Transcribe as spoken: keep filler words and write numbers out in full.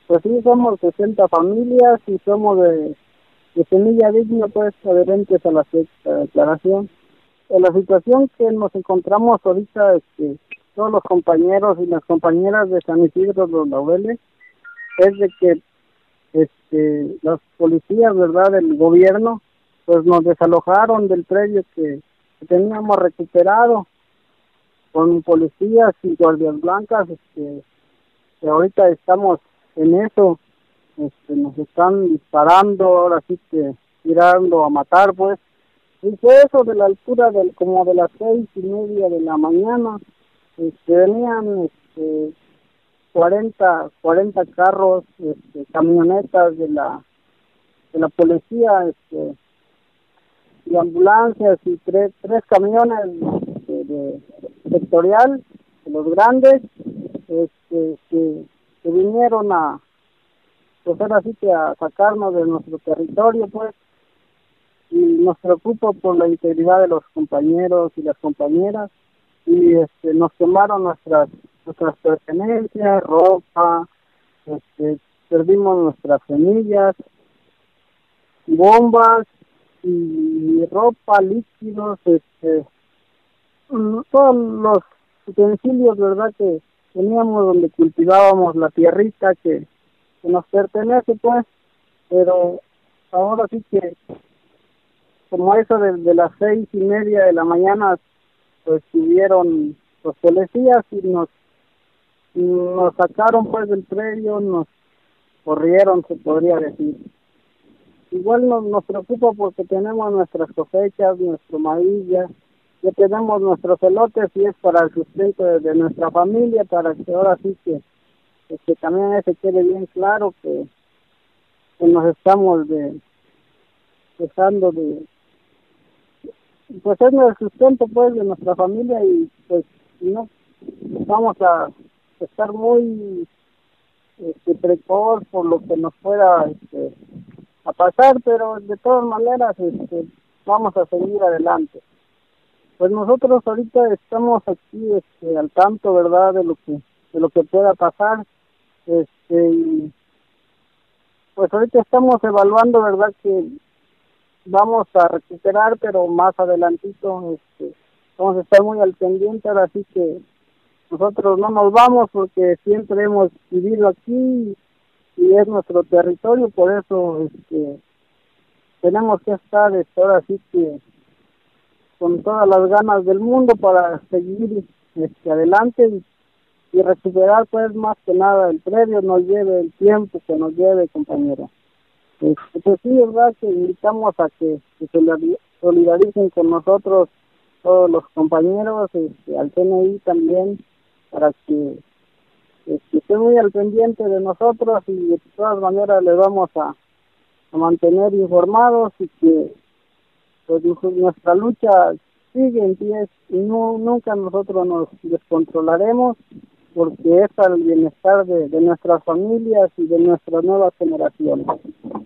Pues sí, somos sesenta familias y somos de, de Semilla Digna, pues, adherentes a la sexta declaración. En la situación que nos encontramos ahorita, este, todos los compañeros y las compañeras de San Isidro de los Laureles, es de que este, los policías, ¿verdad?, del gobierno, pues nos desalojaron del predio que, que teníamos recuperado con policías y guardias blancas, este, que ahorita estamos en eso, este, nos están disparando, ahora sí que tirando a matar, pues, y fue eso de la altura del como de las seis y media de la mañana, este, venían este, cuarenta cuarenta carros, este, camionetas de la de la policía, este, y ambulancias y tres tres camiones de, de sectorial, de los grandes, este, que, que vinieron a, pues ahora sí que a sacarnos de nuestro territorio, pues, y nos preocupa por la integridad de los compañeros y las compañeras, y este, nos quemaron nuestras nuestras pertenencias, ropa, este, perdimos nuestras semillas, bombas y ropa, líquidos, este, mm, todos los utensilios, verdad, que teníamos donde cultivábamos la tierrita que, que nos pertenece, pues, pero ahora sí que como eso de, de las seis y media de la mañana, pues subieron los policías y nos nos sacaron pues del predio, nos corrieron, se podría decir. Igual nos, nos preocupa porque tenemos nuestras cosechas, nuestro maíz, ya, ya tenemos nuestros elotes y es para el sustento de, de nuestra familia, para que ahora sí que, que también ese quede bien claro que, que nos estamos de, dejando de, pues es el sustento pues de nuestra familia y pues no vamos a estar muy este, precoz por lo que nos pueda este, a pasar, pero de todas maneras este, vamos a seguir adelante. Pues nosotros ahorita estamos aquí este, al tanto, verdad, de lo que de lo que pueda pasar, este, y pues ahorita estamos evaluando, verdad, que vamos a recuperar, pero más adelantito este, vamos a estar muy al pendiente, ahora sí que nosotros no nos vamos porque siempre hemos vivido aquí y es nuestro territorio, por eso este, tenemos que estar este, ahora sí que con todas las ganas del mundo para seguir este, adelante y, y recuperar pues más que nada el predio, nos lleve el tiempo que nos lleve, compañero. Este, pues sí, es verdad que invitamos a que, que se solidaricen con nosotros todos los compañeros, este, al C N I también, para que, que, que estén muy al pendiente de nosotros y de todas maneras les vamos a, a mantener informados y que pues, nuestra lucha sigue en pie y no, nunca nosotros nos descontrolaremos porque es para el bienestar de, de nuestras familias y de nuestras nuevas generaciones.